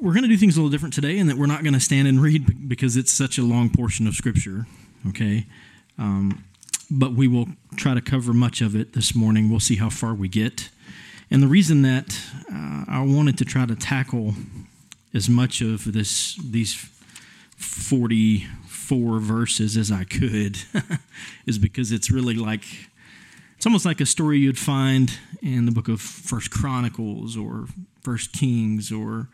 we're going to do things a little different today in that we're not going to stand and read because it's such a long portion of Scripture, okay? But we will try to cover much of it this morning. We'll see how far we get. And the reason that I wanted to try to tackle as much of these 44 verses as I could is because it's really it's almost like a story you'd find in the book of First Chronicles or First Kings or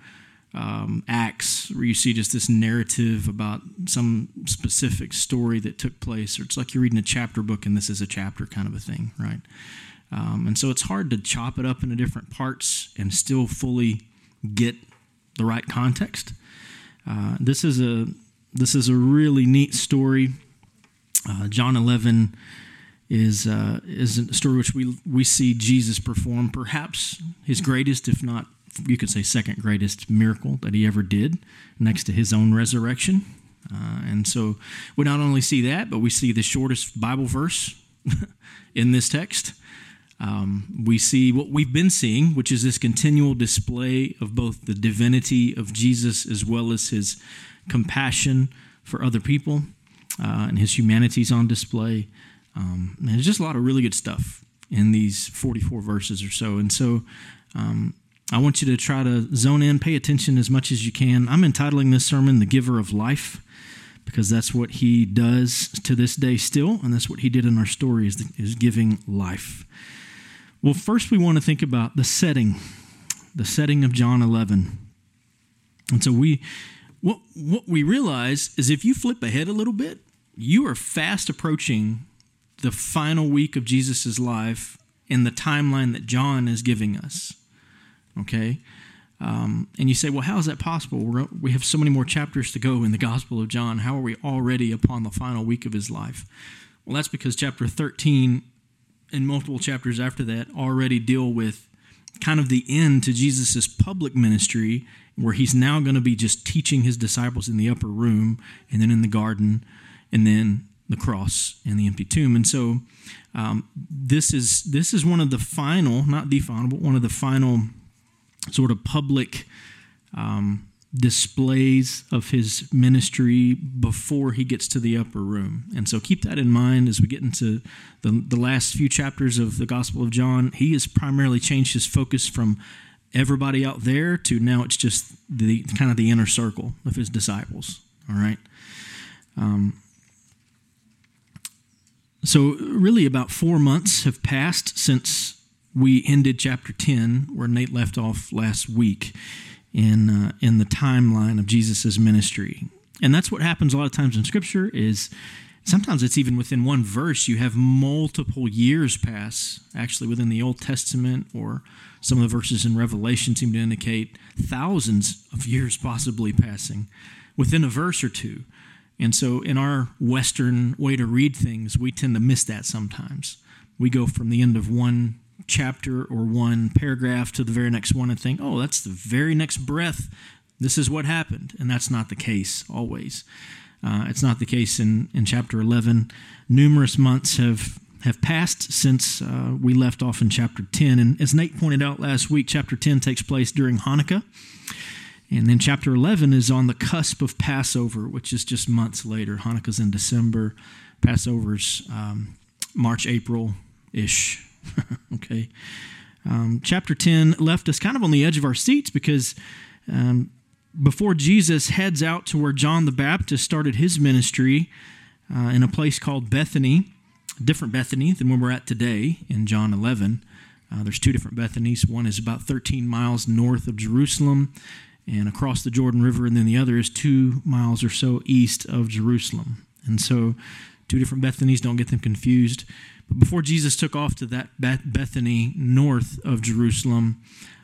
Acts, where you see just this narrative about some specific story that took place, or it's like you're reading a chapter book and this is a chapter kind of a thing, right? And so it's hard to chop it up into different parts and still fully get the right context. This is a really neat story. John 11 is a story which we see Jesus perform perhaps his greatest, if not, you could say second greatest miracle that he ever did, next to his own resurrection. And so we not only see that, but we see the shortest Bible verse in this text. We see what we've been seeing, which is this continual display of both the divinity of Jesus as well as his compassion for other people, and his humanity is on display. And there's just a lot of really good stuff in these 44 verses or so. And so I want you to try to zone in, pay attention as much as you can. I'm entitling this sermon, The Giver of Life, because that's what he does to this day still, and that's what he did in our story, is giving life. Well, first we want to think about the setting of John 11. And so what we realize is if you flip ahead a little bit, you are fast approaching the final week of Jesus' life in the timeline that John is giving us. Okay? And you say, well, how is that possible? We have so many more chapters to go in the Gospel of John. How are we already upon the final week of his life? Well, that's because chapter 13 and multiple chapters after that already deal with kind of the end to Jesus' public ministry, where he's now going to be just teaching his disciples in the upper room, and then in the garden, and then the cross and the empty tomb. And so this is one of the final, not the final, but one of the final sort of public displays of his ministry before he gets to the upper room. And so keep that in mind as we get into the last few chapters of the Gospel of John. He has primarily changed his focus from everybody out there to now it's just the kind of the inner circle of his disciples. All right. So really about 4 months have passed since we ended chapter 10, where Nate left off last week in the timeline of Jesus' ministry. And that's what happens a lot of times in Scripture is sometimes it's even within one verse you have multiple years pass, actually within the Old Testament, or some of the verses in Revelation seem to indicate thousands of years possibly passing within a verse or two. And so in our Western way to read things, we tend to miss that sometimes. We go from the end of one chapter or one paragraph to the very next one and think, oh, that's the very next breath. This is what happened. And that's not the case always. It's not the case in chapter 11. Numerous months have passed since we left off in chapter 10. And as Nate pointed out last week, chapter 10 takes place during Hanukkah. And then chapter 11 is on the cusp of Passover, which is just months later. Hanukkah's in December. Passover's March, April-ish. Okay. Chapter 10 left us kind of on the edge of our seats because before Jesus heads out to where John the Baptist started his ministry in a place called Bethany, a different Bethany than where we're at today in John 11. There's two different Bethanies. One is about 13 miles north of Jerusalem and across the Jordan River, and then the other is 2 miles or so east of Jerusalem. And so two different Bethanies, don't get them confused. But before Jesus took off to that Bethany north of Jerusalem,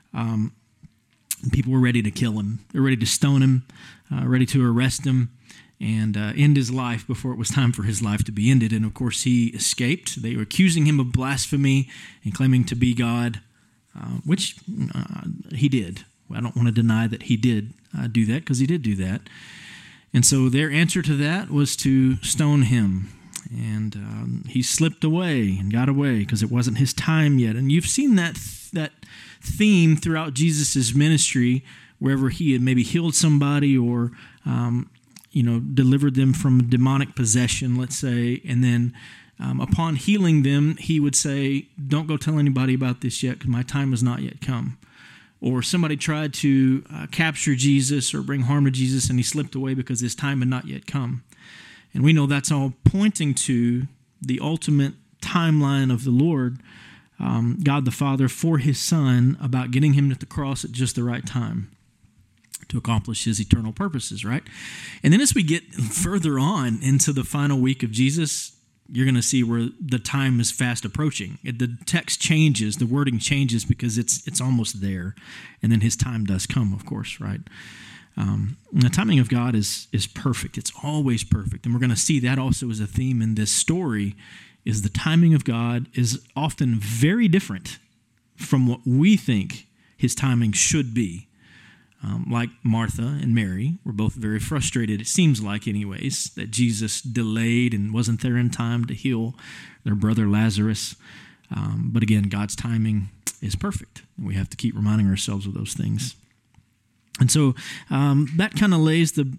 people were ready to kill him. They were ready to stone him, ready to arrest him, and end his life before it was time for his life to be ended. And of course, he escaped. They were accusing him of blasphemy and claiming to be God, which he did. I don't want to deny that he did do that, because he did do that. And so their answer to that was to stone him. And he slipped away and got away because it wasn't his time yet. And you've seen that theme throughout Jesus' ministry wherever he had maybe healed somebody or delivered them from demonic possession, let's say, and then upon healing them, he would say, "Don't go tell anybody about this yet, because my time has not yet come." Or somebody tried to capture Jesus or bring harm to Jesus, and he slipped away because his time had not yet come. And we know that's all pointing to the ultimate timeline of the Lord, God the Father, for his Son, about getting him to the cross at just the right time to accomplish his eternal purposes, right? And then as we get further on into the final week of Jesus, you're going to see where the time is fast approaching. The text changes, the wording changes because it's almost there. And then his time does come, of course, right? The timing of God is perfect. It's always perfect. And we're going to see that also as a theme in this story, is the timing of God is often very different from what we think his timing should be. Like Martha and Mary were both very frustrated, it seems like anyways, that Jesus delayed and wasn't there in time to heal their brother Lazarus. But again, God's timing is perfect. And we have to keep reminding ourselves of those things. And so that kind of lays the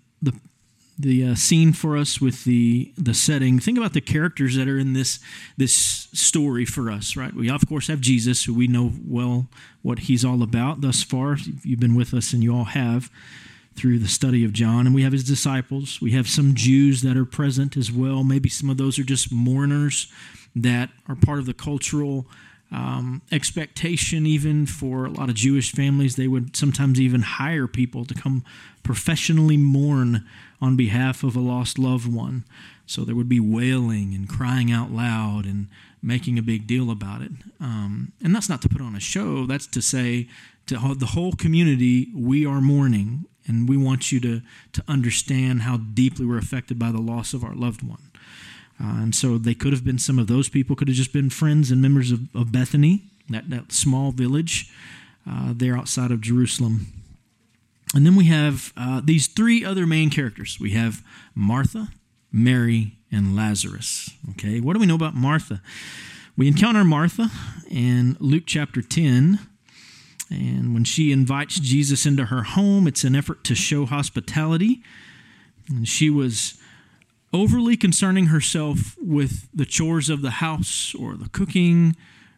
scene for us with the setting. Think about the characters that are in this story for us, right? We, of course, have Jesus, who we know well what he's all about thus far. You've been with us, and you all have, through the study of John. And we have his disciples. We have some Jews that are present as well. Maybe some of those are just mourners that are part of the cultural expectation. Even for a lot of Jewish families, they would sometimes even hire people to come professionally mourn on behalf of a lost loved one. So there would be wailing and crying out loud and making a big deal about it. And that's not to put on a show. That's to say to the whole community, we are mourning, and we want you to understand how deeply we're affected by the loss of our loved one. And so they could have been, some of those people could have just been friends and members of Bethany, that small village there outside of Jerusalem. And then we have these three other main characters. We have Martha, Mary, and Lazarus. Okay, what do we know about Martha? We encounter Martha in Luke chapter 10. And when she invites Jesus into her home, it's an effort to show hospitality. And she was overly concerning herself with the chores of the house or the cooking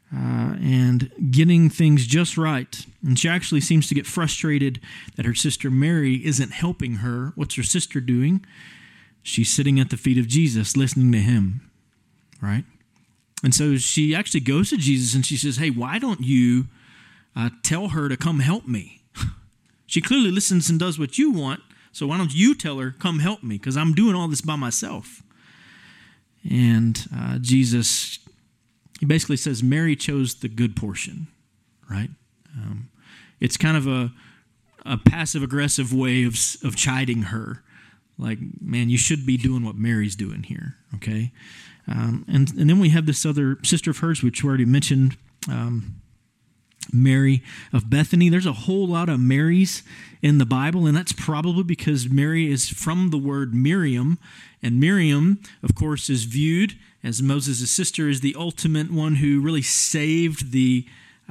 and getting things just right. And she actually seems to get frustrated that her sister Mary isn't helping her. What's her sister doing? She's sitting at the feet of Jesus, listening to him, right? And so she actually goes to Jesus and she says, "Hey, why don't you tell her to come help me? She clearly listens and does what you want, so why don't you tell her, come help me, because I'm doing all this by myself." And Jesus, he basically says Mary chose the good portion, right? It's kind of a passive-aggressive way of chiding her. Like, man, you should be doing what Mary's doing here, okay? And then we have this other sister of hers, which we already mentioned, Mary of Bethany. There's a whole lot of Marys in the Bible, and that's probably because Mary is from the word Miriam, and Miriam, of course, is viewed as Moses' sister, as the ultimate one who really saved the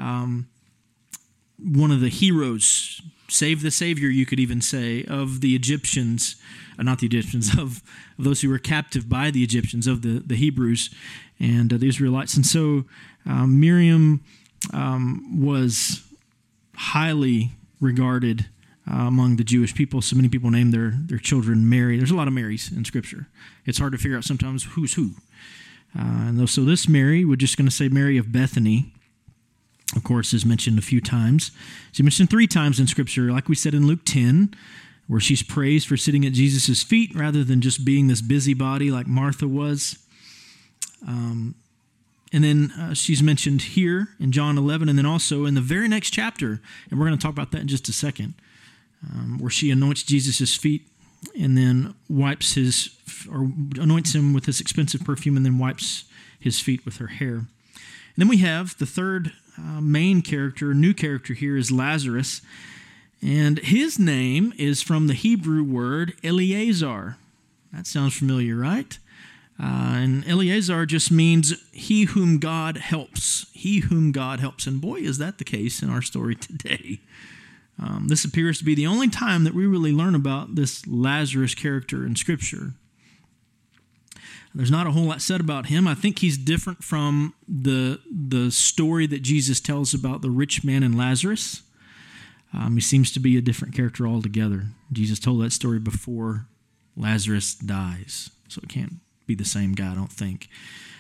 one of the heroes, saved the Savior, you could even say, of the Egyptians, not the Egyptians, of those who were captive by the Egyptians, of the Hebrews and the Israelites. And so Miriam was highly regarded among the Jewish people. So many people name their children Mary. There's a lot of Marys in Scripture. It's hard to figure out sometimes who's who. So this Mary, we're just going to say Mary of Bethany, of course, is mentioned a few times. She's mentioned 3 times in Scripture, like we said in Luke 10, where she's praised for sitting at Jesus' feet rather than just being this busybody like Martha was. And then she's mentioned here in John 11, and then also in the very next chapter, and we're going to talk about that in just a second, where she anoints Jesus' feet and then anoints him with this expensive perfume and then wipes his feet with her hair. And then we have the third main character, new character here, is Lazarus. And his name is from the Hebrew word Eleazar. That sounds familiar, right? And Eleazar just means he whom God helps. He whom God helps. And boy, is that the case in our story today. This appears to be the only time that we really learn about this Lazarus character in Scripture. There's not a whole lot said about him. I think he's different from the story that Jesus tells about the rich man and Lazarus. He seems to be a different character altogether. Jesus told that story before Lazarus dies, so it can't be the same guy, I don't think.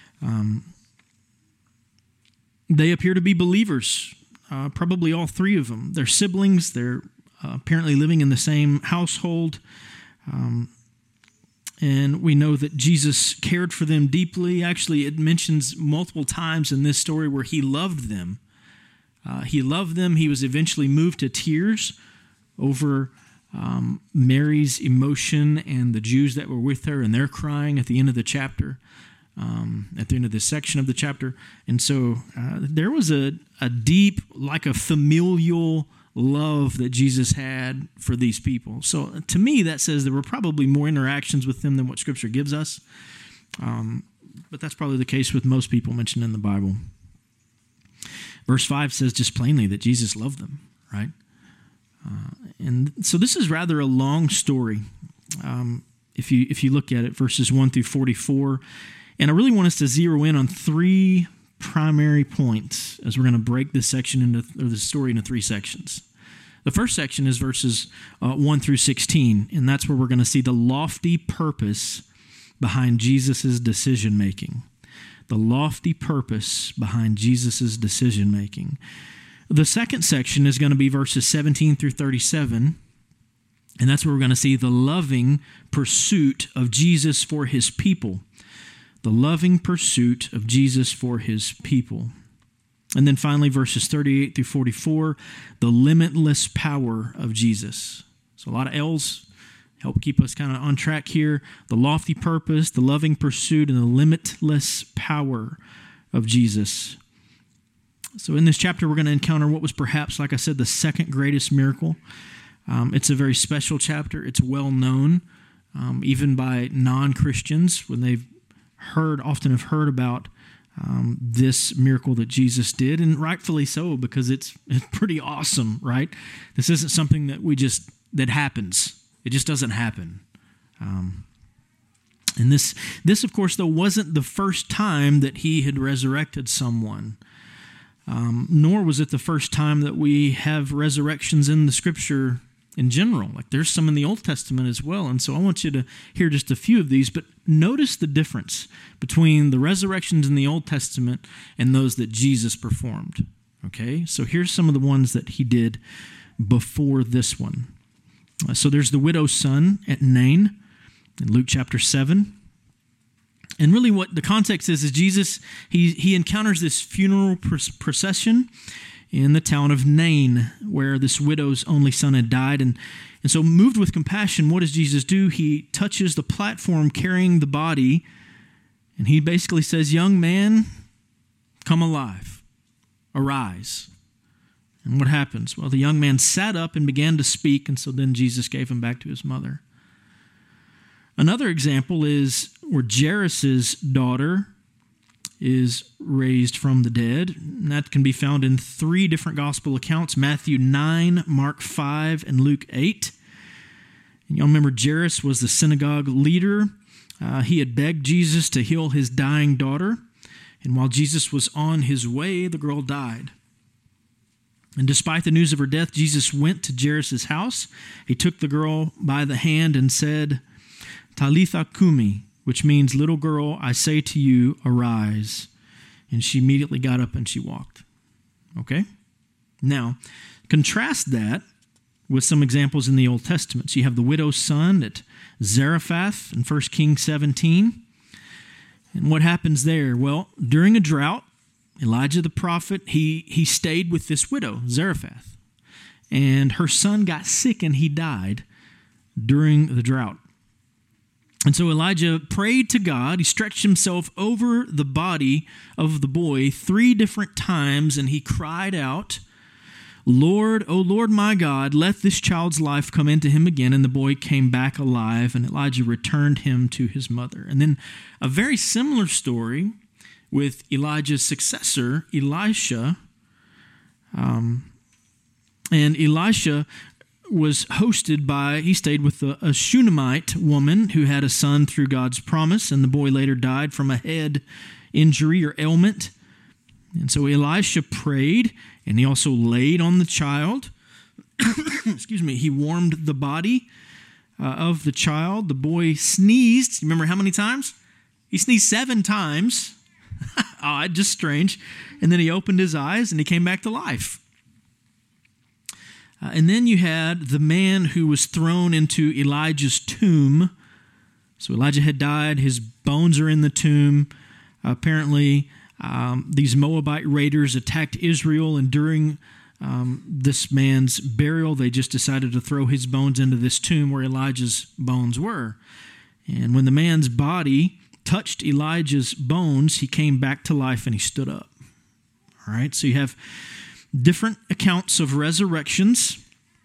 They appear to be believers, probably all three of them. They're siblings. They're apparently living in the same household. And we know that Jesus cared for them deeply. Actually, it mentions multiple times in this story where he loved them. He loved them. He was eventually moved to tears over Mary's emotion and the Jews that were with her, and they're crying at the end of the chapter, at the end of this section of the chapter. And so there was a deep, like a familial love that Jesus had for these people. So to me, that says there were probably more interactions with them than what Scripture gives us. But that's probably the case with most people mentioned in the Bible. Verse 5 says just plainly that Jesus loved them, right? And so this is rather a long story. If you look at it, verses 1 through 44. And I really want us to zero in on three primary points as we're going to break this section or the story into three sections. The first section is verses 1 through 16, and that's where we're going to see the lofty purpose behind Jesus' decision-making. The lofty purpose behind Jesus' decision-making. The second section is going to be verses 17 through 37, and that's where we're going to see the loving pursuit of Jesus for his people. The loving pursuit of Jesus for his people. And then finally, verses 38 through 44, the limitless power of Jesus. So a lot of L's help keep us kind of on track here. The lofty purpose, the loving pursuit, and the limitless power of Jesus. So in this chapter, we're going to encounter what was perhaps, like I said, the second greatest miracle. It's a very special chapter. It's well known, even by non-Christians, when they've often have heard about this miracle that Jesus did, and rightfully so, because it's pretty awesome, right? This isn't something that happens. It just doesn't happen. And this, of course, though, wasn't the first time that he had resurrected someone, nor was it the first time that we have resurrections in the Scripture in general. Like there's some in the Old Testament as well, and so I want you to hear just a few of these, but notice the difference between the resurrections in the Old Testament and those that Jesus performed. Okay, so here's some of the ones that he did before this one. So there's the widow's son at Nain in Luke chapter 7. And really what the context is Jesus, he encounters this funeral procession in the town of Nain, where this widow's only son had died. And so moved with compassion, what does Jesus do? He touches the platform carrying the body, and he basically says, "Young man, come alive, arise." And what happens? Well, the young man sat up and began to speak, and so then Jesus gave him back to his mother. Another example is where Jairus' daughter is raised from the dead. And that can be found in three different gospel accounts: Matthew 9, Mark 5, and Luke 8. And y'all remember Jairus was the synagogue leader. He had begged Jesus to heal his dying daughter. And while Jesus was on his way, the girl died. And despite the news of her death, Jesus went to Jairus' house. He took the girl by the hand and said, "Talitha kumi," which means, "Little girl, I say to you, arise." And she immediately got up and she walked. Okay? Now, contrast that with some examples in the Old Testament. So you have the widow's son at Zarephath in 1 Kings 17. And what happens there? Well, during a drought, Elijah the prophet, he stayed with this widow, Zarephath. And her son got sick and he died during the drought. And so Elijah prayed to God. He stretched himself over the body of the boy 3 different times, and he cried out, "Lord, O Lord my God, let this child's life come into him again." And the boy came back alive, and Elijah returned him to his mother. And then a very similar story with Elijah's successor, Elisha. And Elisha was he stayed with a Shunammite woman who had a son through God's promise, and the boy later died from a head injury or ailment. And so Elisha prayed, and he also laid on the child. Excuse me. He warmed the body of the child. The boy sneezed. Remember how many times? He sneezed 7 times. Odd, just strange. And then he opened his eyes, and he came back to life. And then you had the man who was thrown into Elijah's tomb. So Elijah had died. His bones are in the tomb. Apparently, these Moabite raiders attacked Israel, and during this man's burial, they just decided to throw his bones into this tomb where Elijah's bones were. And when the man's body touched Elijah's bones, he came back to life and he stood up. All right, so you have different accounts of resurrections.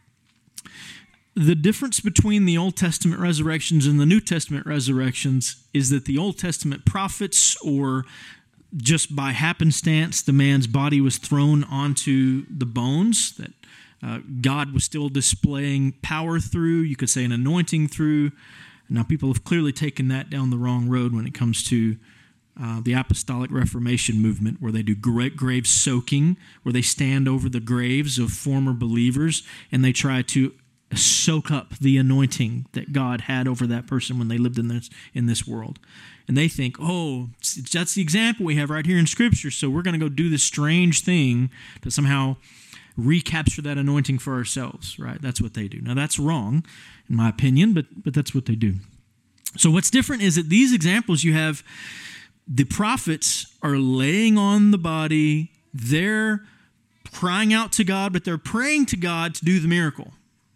The difference between the Old Testament resurrections and the New Testament resurrections is that the Old Testament prophets, or just by happenstance, the man's body was thrown onto the bones that God was still displaying power through, you could say an anointing through. Now, people have clearly taken that down the wrong road when it comes to the Apostolic Reformation movement, where they do grave soaking, where they stand over the graves of former believers and they try to soak up the anointing that God had over that person when they lived in this world. And they think, that's the example we have right here in Scripture, so we're going to go do this strange thing to somehow recapture that anointing for ourselves, right? That's what they do. Now, that's wrong, in my opinion, but that's what they do. So what's different is that these examples, you have the prophets are laying on the body, they're crying out to God, but they're praying to God to do the miracle.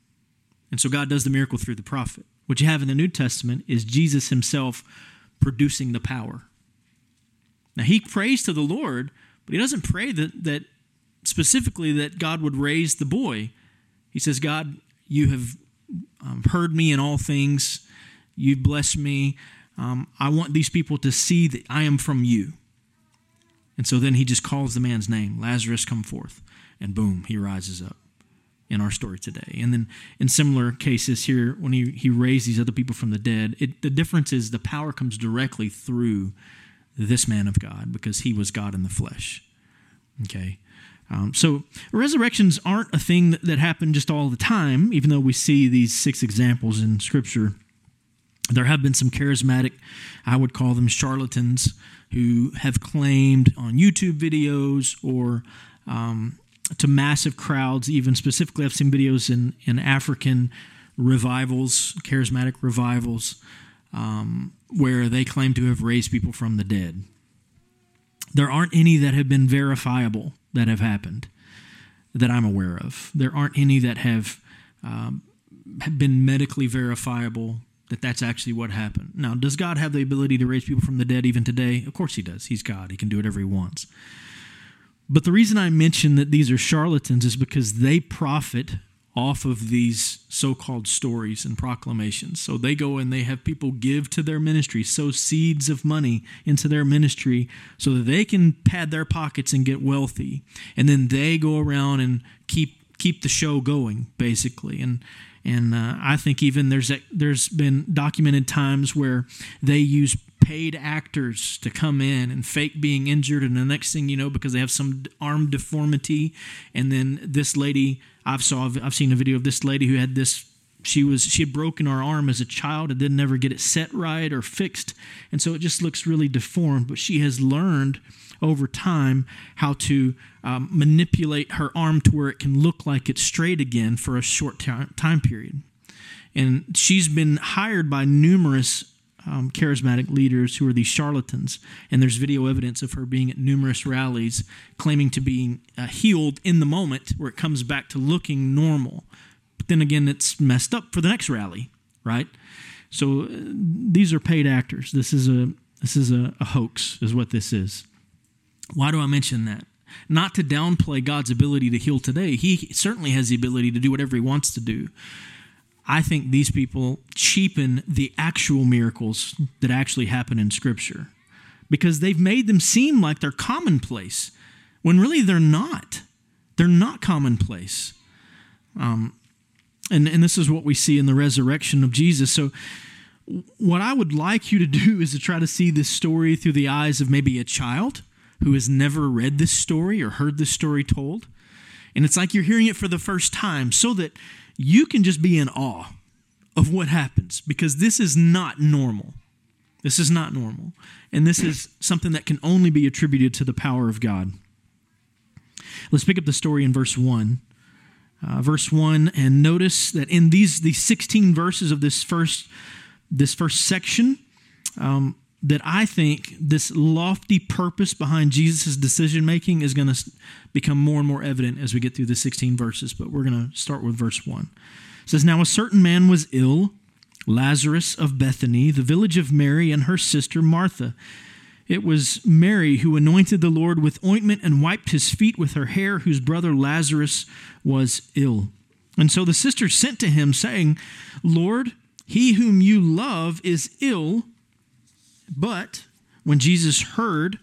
And so God does the miracle through the prophet. What you have in the New Testament is Jesus himself producing the power. Now, he prays to the Lord, but he doesn't pray that specifically that God would raise the boy. He says, God, you have heard me in all things. You've blessed me. I want these people to see that I am from you. And so then he just calls the man's name, Lazarus, come forth. And boom, he rises up in our story today. And then in similar cases here, when he raised these other people from the dead, the difference is the power comes directly through this man of God because he was God in the flesh. Okay? So resurrections aren't a thing that happen just all the time, even though we see these 6 examples in Scripture. There have been some charismatic, I would call them charlatans, who have claimed on YouTube videos or to massive crowds, even specifically I've seen videos in African revivals, charismatic revivals, where they claim to have raised people from the dead. There aren't any that have been verifiable that have happened that I'm aware of. There aren't any that have been medically verifiable that that's actually what happened. Now, does God have the ability to raise people from the dead even today? Of course he does. He's God. He can do whatever he wants. But the reason I mention that these are charlatans is because they profit off of these so-called stories and proclamations. So they go and they have people give to their ministry, sow seeds of money into their ministry so that they can pad their pockets and get wealthy. And then they go around and keep the show going, basically. And I think even there's been documented times where they use paid actors to come in and fake being injured, and the next thing you know, because they have some arm deformity, and then this lady, I've seen a video of this lady who had this. She had broken her arm as a child and didn't ever get it set right or fixed, and so it just looks really deformed. But she has learned over time how to manipulate her arm to where it can look like it's straight again for a short time period. And she's been hired by numerous charismatic leaders who are these charlatans. And there's video evidence of her being at numerous rallies claiming to be healed in the moment where it comes back to looking normal. But then again, it's messed up for the next rally, right? So these are paid actors. This is a hoax is what this is. Why do I mention that? Not to downplay God's ability to heal today. He certainly has the ability to do whatever he wants to do. I think these people cheapen the actual miracles that actually happen in Scripture because they've made them seem like they're commonplace when really they're not. They're not commonplace. And this is what we see in the resurrection of Jesus. So what I would like you to do is to try to see this story through the eyes of maybe a child who has never read this story or heard this story told. And it's like you're hearing it for the first time so that you can just be in awe of what happens, because this is not normal. This is not normal. And this is something that can only be attributed to the power of God. Let's pick up the story in verse 1. Verse 1, and notice that in these 16 verses of this first section, that I think this lofty purpose behind Jesus' decision-making is going to become more and more evident as we get through the 16 verses, but we're going to start with verse 1. It says, "Now a certain man was ill, Lazarus of Bethany, the village of Mary and her sister Martha. It was Mary who anointed the Lord with ointment and wiped his feet with her hair, whose brother Lazarus was ill. And so the sisters sent to him, saying, 'Lord, he whom you love is ill.' But when Jesus heard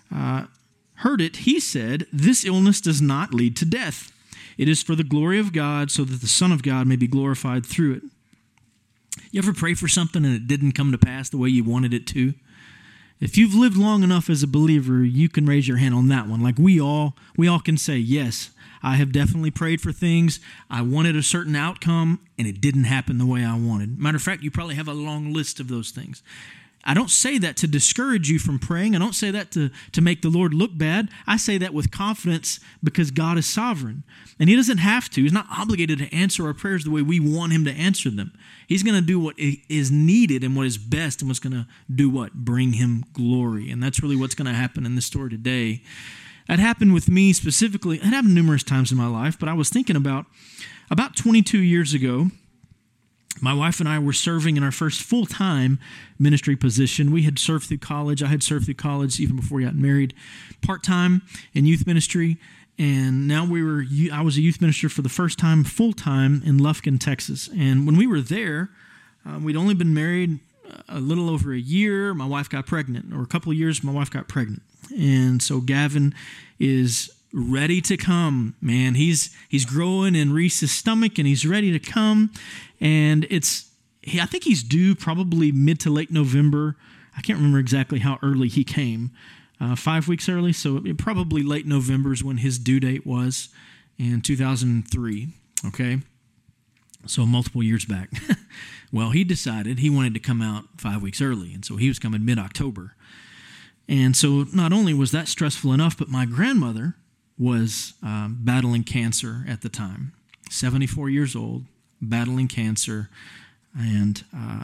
it, he said, 'This illness does not lead to death. It is for the glory of God, so that the Son of God may be glorified through it.'" You ever pray for something and it didn't come to pass the way you wanted it to? If you've lived long enough as a believer, you can raise your hand on that one. Like we all can say, yes, I have definitely prayed for things. I wanted a certain outcome and it didn't happen the way I wanted. Matter of fact, you probably have a long list of those things. I don't say that to discourage you from praying. I don't say that to make the Lord look bad. I say that with confidence because God is sovereign. And he doesn't have to. He's not obligated to answer our prayers the way we want him to answer them. He's going to do what is needed and what is best and what's going to do what? Bring him glory. And that's really what's going to happen in this story today. That happened with me specifically. It happened numerous times in my life, but I was thinking about 22 years ago, my wife and I were serving in our first full-time ministry position. We had served through college. I had served through college even before we got married, part-time in youth ministry. And now I was a youth minister for the first time full-time in Lufkin, Texas. And when we were there, we'd only been married a little over a year. My wife got pregnant, or a couple of years, my wife got pregnant. And so Gavin is ready to come, man. He's growing in Reese's stomach, and he's ready to come. And I think he's due probably mid to late November. I can't remember exactly how early he came. 5 weeks early, so probably late November is when his due date was in 2003, okay? So multiple years back. Well, he decided he wanted to come out 5 weeks early, and so he was coming mid-October. And so not only was that stressful enough, but my grandmother was battling cancer at the time, 74 years old, battling cancer, and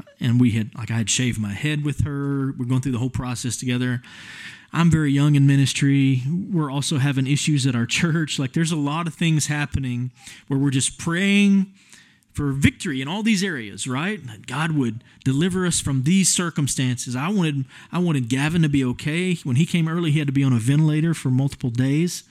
I had shaved my head with her. We're going through the whole process together. I'm very young in ministry. We're also having issues at our church. Like there's a lot of things happening where we're just praying for victory in all these areas, right? That God would deliver us from these circumstances. I wanted Gavin to be okay. When he came early, he had to be on a ventilator for multiple days.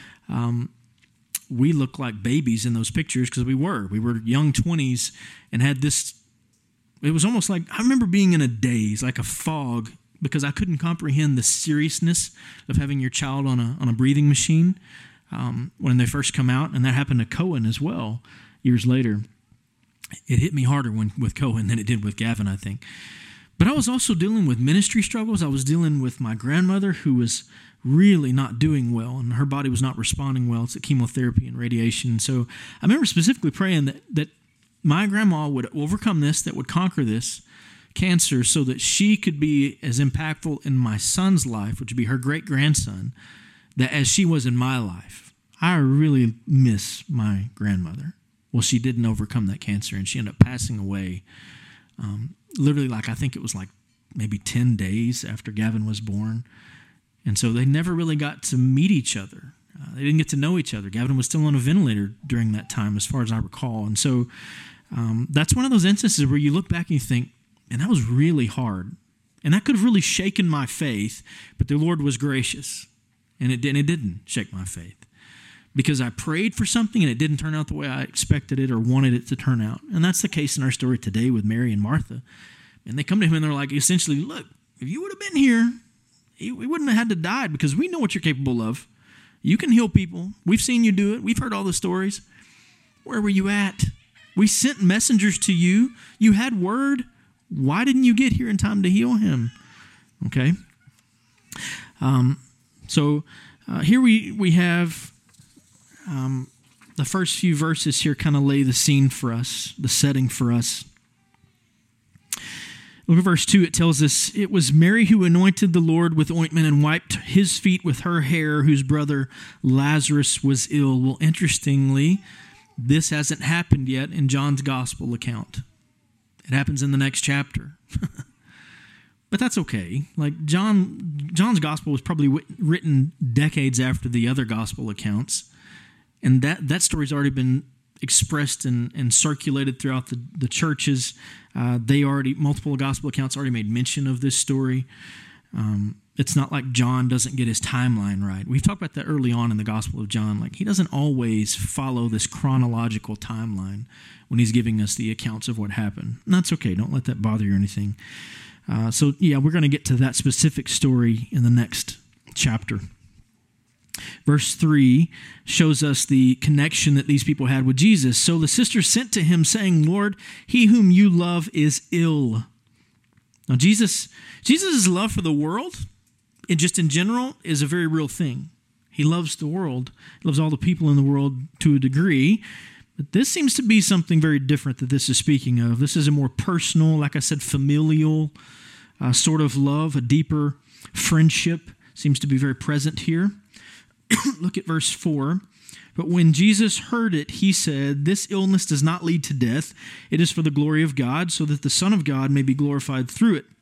We looked like babies in those pictures because we were young 20s and had this. It was almost like, I remember being in a daze, like a fog, because I couldn't comprehend the seriousness of having your child on a breathing machine when they first come out. And that happened to Cohen as well years later. It hit me harder with Cohen than it did with Gavin, I think. But I was also dealing with ministry struggles. I was dealing with my grandmother, who was really not doing well, and her body was not responding well to chemotherapy and radiation. So I remember specifically praying that my grandma would overcome this, that would conquer this cancer, so that she could be as impactful in my son's life, which would be her great-grandson, that as she was in my life. I really miss my grandmother. Well, she didn't overcome that cancer, and she ended up passing away literally, like I think it was like maybe 10 days after Gavin was born. And so they never really got to meet each other. They didn't get to know each other. Gavin was still on a ventilator during that time, as far as I recall. And so that's one of those instances where you look back and you think, and that was really hard. And that could have really shaken my faith, but the Lord was gracious. And it didn't shake my faith. Because I prayed for something and it didn't turn out the way I expected it or wanted it to turn out. And that's the case in our story today with Mary and Martha. And they come to him and they're like, essentially, look, if you would have been here, we wouldn't have had to die, because we know what you're capable of. You can heal people. We've seen you do it. We've heard all the stories. Where were you at? We sent messengers to you. You had word. Why didn't you get here in time to heal him? Okay. So here we have the first few verses here kind of lay the scene for us, the setting for us. Look at verse 2. It tells us, it was Mary who anointed the Lord with ointment and wiped his feet with her hair, whose brother Lazarus was ill. Well, interestingly, this hasn't happened yet in John's gospel account. It happens in the next chapter. But that's okay. Like John's gospel was probably written decades after the other gospel accounts. And that story's already been expressed and circulated throughout the churches. Multiple gospel accounts already made mention of this story. It's not like John doesn't get his timeline right. We've talked about that early on in the Gospel of John. Like, he doesn't always follow this chronological timeline when he's giving us the accounts of what happened. And that's okay. Don't let that bother you or anything. We're going to get to that specific story in the next chapter. Verse 3 shows us the connection that these people had with Jesus. So the sisters sent to him saying, Lord, he whom you love is ill. Now, Jesus' love for the world, and just in general, is a very real thing. He loves the world. He loves all the people in the world to a degree. But this seems to be something very different that this is speaking of. This is a more personal, like I said, familial sort of love, a deeper friendship seems to be very present here. Look at verse 4. But when Jesus heard it, he said, this illness does not lead to death. It is for the glory of God, so that the Son of God may be glorified through it.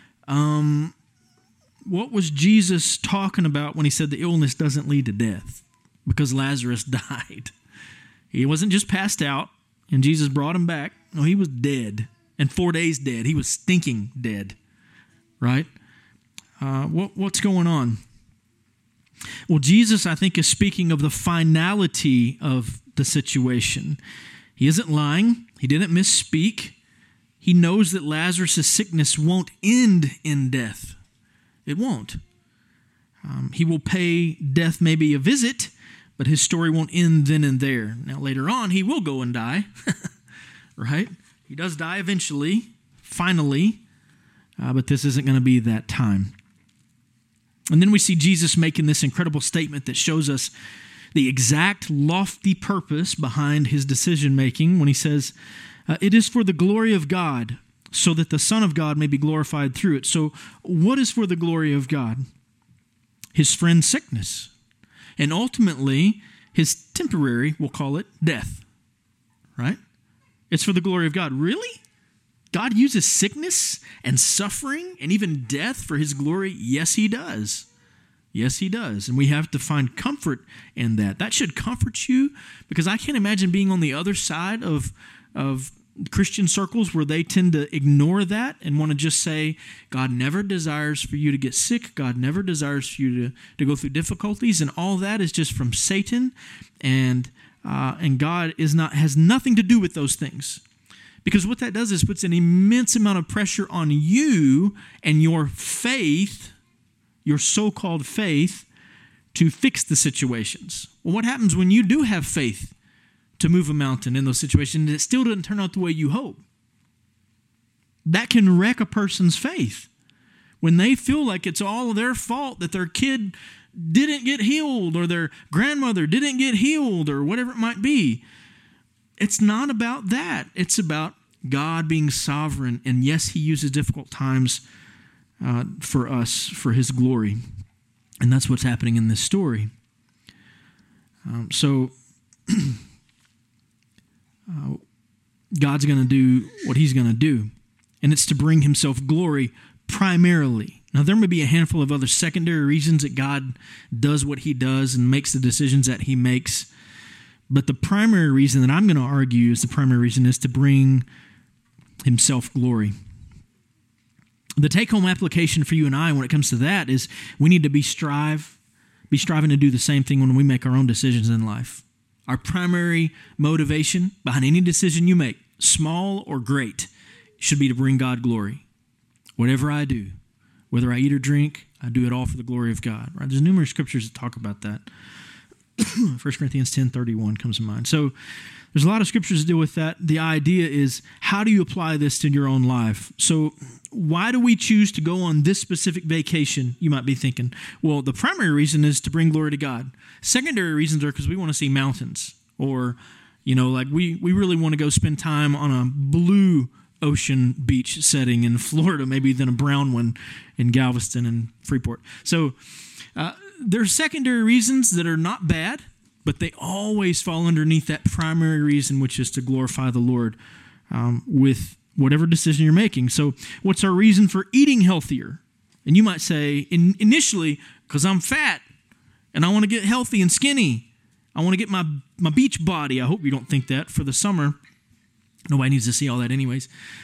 What was Jesus talking about when he said the illness doesn't lead to death? Because Lazarus died. He wasn't just passed out and Jesus brought him back. No, he was dead. And 4 days dead. He was stinking dead. Right? What's going on? Well, Jesus, I think, is speaking of the finality of the situation. He isn't lying. He didn't misspeak. He knows that Lazarus' sickness won't end in death. It won't. He will pay death maybe a visit, but his story won't end then and there. Now, later on, he will go and die, right? He does die eventually, finally, but this isn't going to be that time. And then we see Jesus making this incredible statement that shows us the exact lofty purpose behind his decision-making when he says, it is for the glory of God, so that the Son of God may be glorified through it. So what is for the glory of God? His friend's sickness. And ultimately, his temporary, we'll call it, death. Right? It's for the glory of God. Really? God uses sickness and suffering and even death for his glory? Yes, he does. Yes, he does. And we have to find comfort in that. That should comfort you, because I can't imagine being on the other side of Christian circles where they tend to ignore that and want to just say, God never desires for you to get sick. God never desires for you to go through difficulties. And all that is just from Satan. And God has nothing to do with those things. Because what that does is puts an immense amount of pressure on you and your faith, your so-called faith, to fix the situations. Well, what happens when you do have faith to move a mountain in those situations and it still doesn't turn out the way you hope? That can wreck a person's faith. When they feel like it's all their fault that their kid didn't get healed or their grandmother didn't get healed or whatever it might be. It's not about that. It's about God being sovereign. And yes, he uses difficult times for us, for his glory. And that's what's happening in this story. God's going to do what he's going to do. And it's to bring himself glory primarily. Now, there may be a handful of other secondary reasons that God does what he does and makes the decisions that he makes. But the primary reason that I'm going to argue is to bring himself glory. The take-home application for you and I when it comes to that is we need to be striving to do the same thing when we make our own decisions in life. Our primary motivation behind any decision you make, small or great, should be to bring God glory. Whatever I do, whether I eat or drink, I do it all for the glory of God. Right? There's numerous scriptures that talk about that. 1 Corinthians 10:31 comes to mind. So there's a lot of scriptures that deal with that. The idea is, how do you apply this to your own life? So why do we choose to go on this specific vacation? You might be thinking, well, the primary reason is to bring glory to God. Secondary reasons are because we want to see mountains, or, like we really want to go spend time on a blue ocean beach setting in Florida, maybe than a brown one in Galveston and Freeport. So there's secondary reasons that are not bad, but they always fall underneath that primary reason, which is to glorify the Lord with whatever decision you're making. So what's our reason for eating healthier? And you might say, initially, because I'm fat and I want to get healthy and skinny. I want to get my beach body. I hope you don't think that for the summer. Nobody needs to see all that anyways.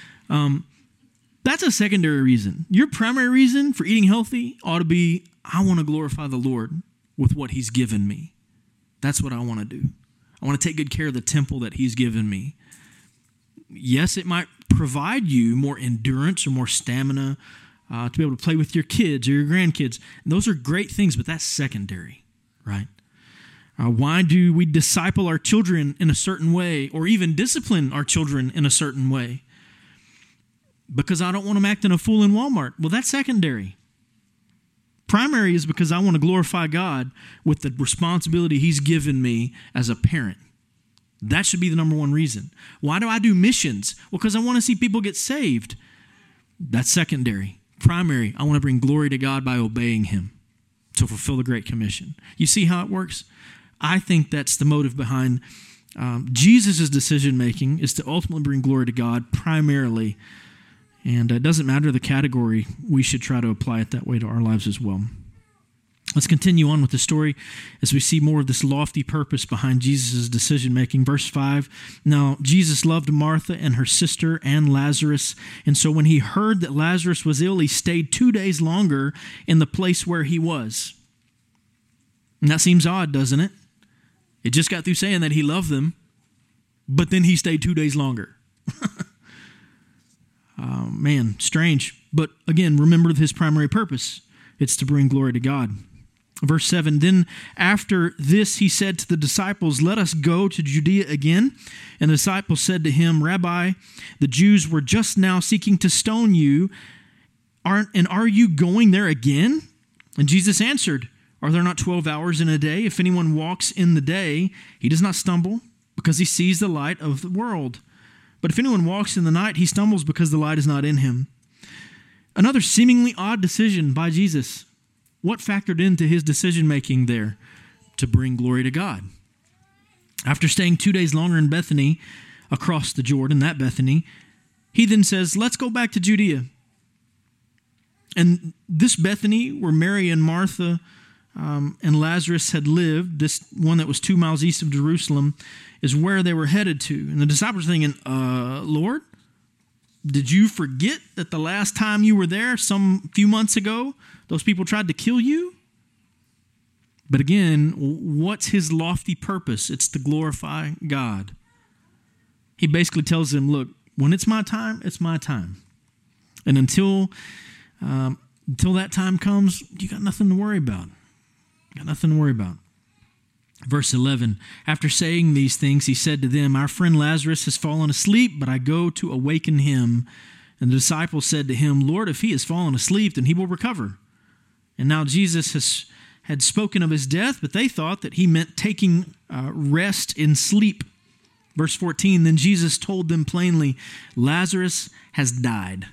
That's a secondary reason. Your primary reason for eating healthy ought to be, I want to glorify the Lord with what He's given me. That's what I want to do. I want to take good care of the temple that He's given me. Yes, it might provide you more endurance or more stamina to be able to play with your kids or your grandkids. And those are great things, but that's secondary, right? Why do we disciple our children in a certain way, or even discipline our children in a certain way? Because I don't want them acting a fool in Walmart. Well, that's secondary. Primary is because I want to glorify God with the responsibility He's given me as a parent. That should be the number one reason. Why do I do missions? Well, because I want to see people get saved. That's secondary. Primary, I want to bring glory to God by obeying Him to fulfill the Great Commission. You see how it works? I think that's the motive behind Jesus' decision-making, is to ultimately bring glory to God primarily. And it doesn't matter the category, we should try to apply it that way to our lives as well. Let's continue on with the story as we see more of this lofty purpose behind Jesus' decision-making. Verse 5, now Jesus loved Martha and her sister and Lazarus, and so when He heard that Lazarus was ill, He stayed 2 days longer in the place where he was. And that seems odd, doesn't it? It just got through saying that He loved them, but then He stayed 2 days longer. Man, strange. But again, remember His primary purpose. It's to bring glory to God. Verse 7, then after this He said to the disciples, let us go to Judea again. And the disciples said to Him, Rabbi, the Jews were just now seeking to stone you. Are you going there again? And Jesus answered, are there not 12 hours in a day? If anyone walks in the day, he does not stumble, because he sees the light of the world. But if anyone walks in the night, he stumbles because the light is not in him. Another seemingly odd decision by Jesus. What factored into His decision-making there? To bring glory to God. After staying 2 days longer in Bethany, across the Jordan, that Bethany, He then says, let's go back to Judea. And this Bethany, where Mary and Martha and Lazarus had lived, this one that was 2 miles east of Jerusalem, is where they were headed to. And the disciples are thinking, Lord, did you forget that the last time you were there, some few months ago, those people tried to kill you? But again, what's His lofty purpose? It's to glorify God. He basically tells them, look, when it's my time, it's my time. And until that time comes, you got nothing to worry about. Got nothing to worry about. Verse 11, after saying these things, He said to them, our friend Lazarus has fallen asleep, but I go to awaken him. And the disciples said to Him, Lord, if he has fallen asleep, then he will recover. And now Jesus had spoken of his death, but they thought that He meant taking rest in sleep. Verse 14, then Jesus told them plainly, Lazarus has died.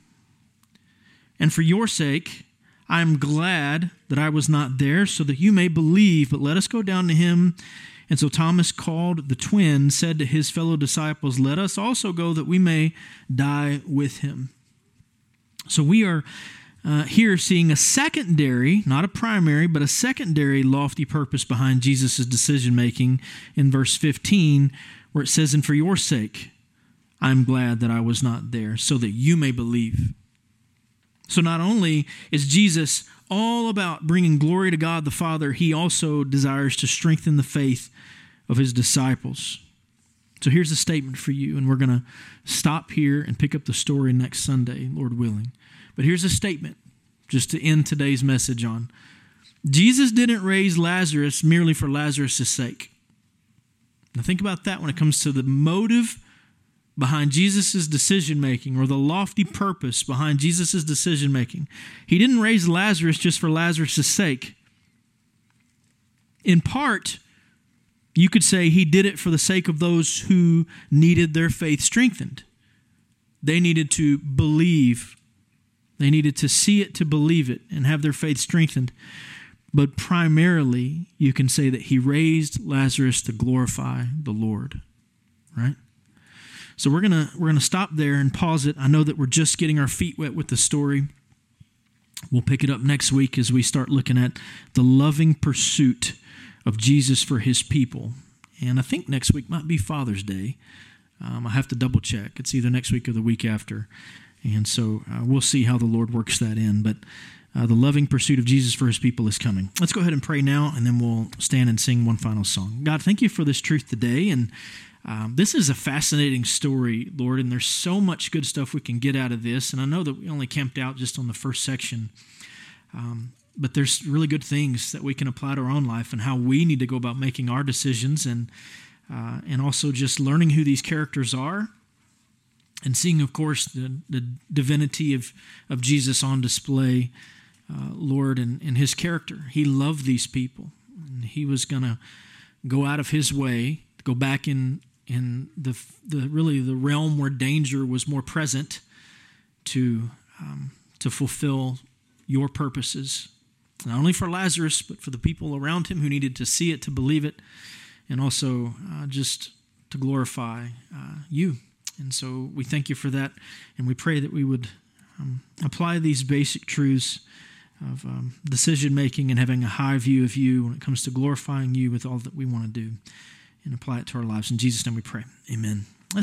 And for your sake, I am glad that I was not there, so that you may believe, but let us go down to him. And so Thomas, called the twin, said to his fellow disciples, let us also go that we may die with him. So we are here seeing a secondary, not a primary, but a secondary lofty purpose behind Jesus' decision-making in verse 15, where it says, and for your sake, I am glad that I was not there, so that you may believe. So not only is Jesus all about bringing glory to God the Father, He also desires to strengthen the faith of His disciples. So here's a statement for you, and we're going to stop here and pick up the story next Sunday, Lord willing. But here's a statement just to end today's message on. Jesus didn't raise Lazarus merely for Lazarus' sake. Now think about that when it comes to the motive behind Jesus' decision-making, or the lofty purpose behind Jesus' decision-making. He didn't raise Lazarus just for Lazarus' sake. In part, you could say he did it for the sake of those who needed their faith strengthened. They needed to believe. They needed to see it to believe it and have their faith strengthened. But primarily, you can say that he raised Lazarus to glorify the Lord, right? So we're gonna stop there and pause it. I know that we're just getting our feet wet with the story. We'll pick it up next week as we start looking at the loving pursuit of Jesus for his people. And I think next week might be Father's Day. I have to double check. It's either next week or the week after. And so we'll see how the Lord works that in. But the loving pursuit of Jesus for his people is coming. Let's go ahead and pray now, and then we'll stand and sing one final song. God, thank you for this truth today. And this is a fascinating story, Lord, and there's so much good stuff we can get out of this. And I know that we only camped out just on the first section, but there's really good things that we can apply to our own life and how we need to go about making our decisions, and also just learning who these characters are and seeing, of course, the divinity of Jesus on display, Lord, and his character. He loved these people, and he was going to go out of his way, go back in the really the realm where danger was more present to fulfill your purposes, not only for Lazarus, but for the people around him who needed to see it, to believe it, and also just to glorify you. And so we thank you for that, and we pray that we would apply these basic truths of decision-making and having a high view of you when it comes to glorifying you with all that we want to do, and apply it to our lives. In Jesus' name we pray. Amen.